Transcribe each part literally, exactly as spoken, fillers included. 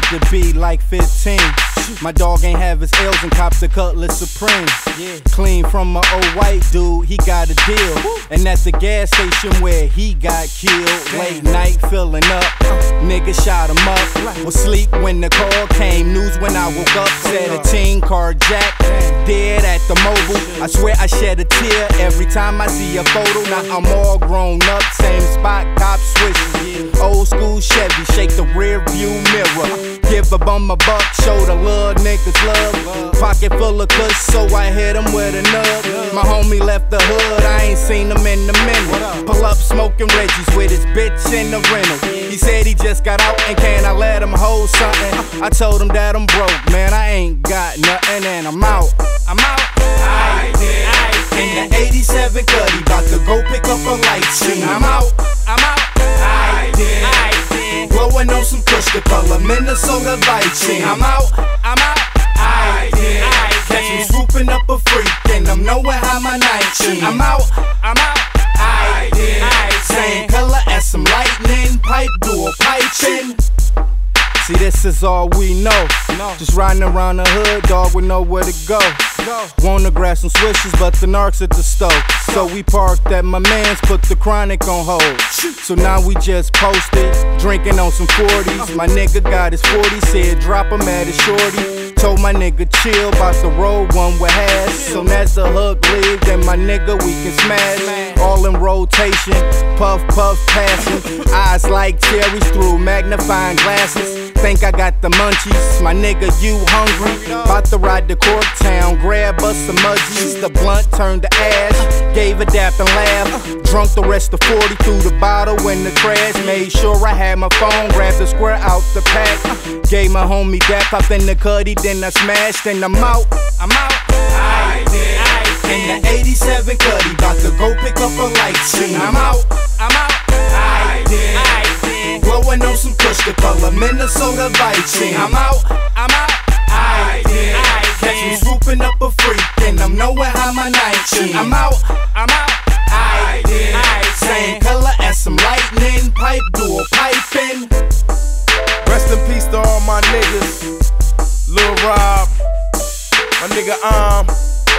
to be like fifteen. My dog ain't have his L's and copped the Cutlass Supreme. Yeah. Clean from my old white dude, he got a deal. And at the gas station where he got killed, late night filling up, nigga shot him up. Was sleep when the call came, news when I woke up. Said a teen carjacked, dead at the mobile. I swear I shed a tear every time I see a photo. Now I'm all grown up, same spot, cop switching. Old school Chevy, shake the rear view mirror. Give a bum a buck, show the little niggas love. Pocket full of kush, so I hit him with a nub. My homie left the hood, I ain't seen him in a minute. Pull up smoking Reggie's with his bitch in the rental. He said he just got out and can I let him hold something? I told him that I'm broke, man, I ain't got nothing and I'm out. I'm out. I did. In the eighty-seven Cuddy, bout to go pick up a light scene. I'm out. I'm out. I did. I did. Blowing on some kush, the color Minnesota Viking. I'm out. I'm out. I did. I did. Catch me swooping up a freak and I'm nowhere how my nineteen. I'm out. I'm out. I did. I did. Same color as some lightning, pipe dual piping. See, this is all we know. No. Just riding around the hood, dog, we know where to go. go. Wanna grab some swishes, but the narcs at the stove. So we parked at my man's, put the chronic on hold. So now we just posted, drinking on some forties. My nigga got his forty, said drop him at his shorty. Told my nigga chill, bout to roll one with hash. So as the hook leave, then my nigga we can smash. All in rotation, puff puff passing. Eyes like cherries through magnifying glasses. Think I got the munchies, my nigga, you hungry? Bout to ride to Corktown, grab us some mudgies. The blunt turned to ash, gave a dap and laugh. Drunk the rest of forty, threw the bottle in the trash. Made sure I had my phone, grabbed the square out the pack. Gave my homie dap up in the cuddy, then I smashed and I'm out. I'm out. I did. I did. In the eighty-seven Cuddy, bout to go pick up a light scene. I'm out. I'm out. I did. I did. Blowing on some kush, the color Minnesota Viking. I'm out. I'm out. I did. I did. Catch me swooping up a freak and I'm nowhere how my nineteen. I'm out. I'm out. I did. I did. Same color as some lightning, pipe dual piping. Rest in peace to all my niggas. Lil Rob, my nigga Am.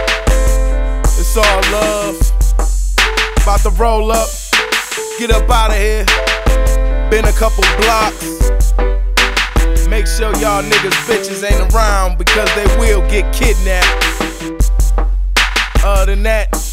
It's all love. About to roll up, get up out of here. Been a couple blocks. Make sure y'all niggas bitches ain't around because they will get kidnapped. Other than that,